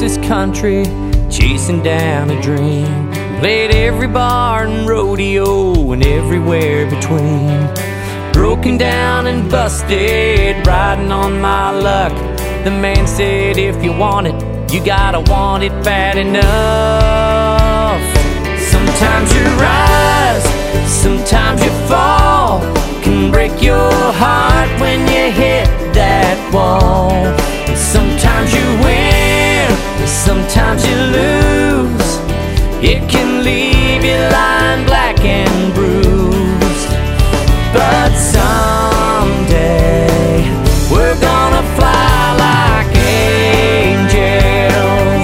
this country, chasing down a dream. Played every bar and rodeo and everywhere between. Broken down and busted, riding on my luck. The man said if you want it, you gotta want it bad enough. Sometimes you rise, sometimes you fall. Can break your heart when you hit that wall. Sometimes you win, sometimes you lose. It can leave you lying black and bruised. But someday we're gonna fly like angels.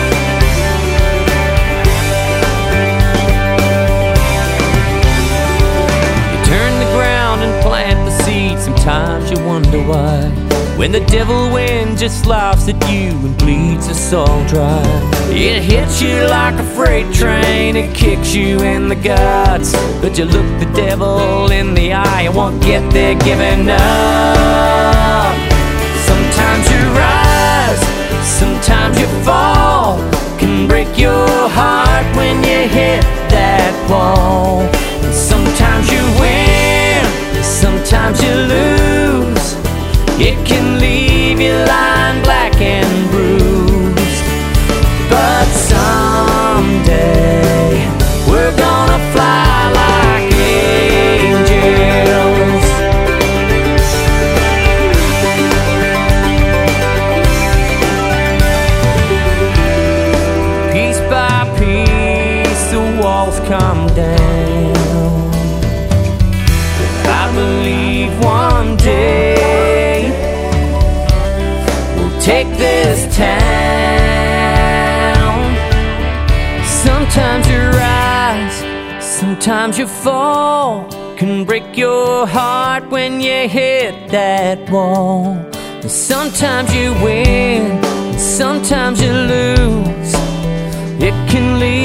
You turn the ground and plant the seed. Sometimes you wonder why, when the devil wind just laughs at you and bleeds us all dry. It hits you like a freight train, it kicks you in the guts, but you look the devil in the eye and won't get there giving up. Sometimes you rise, sometimes you fall. Can break your heart when you hit that wall. And sometimes you win, sometimes you lose. It can leave you lying black and bruised. But someday we're gonna fly like angels. Piece by piece the walls come down. I believe one day take this town. Sometimes you rise, sometimes you fall. Can break your heart when you hit that wall. And sometimes you win, sometimes you lose. It can leave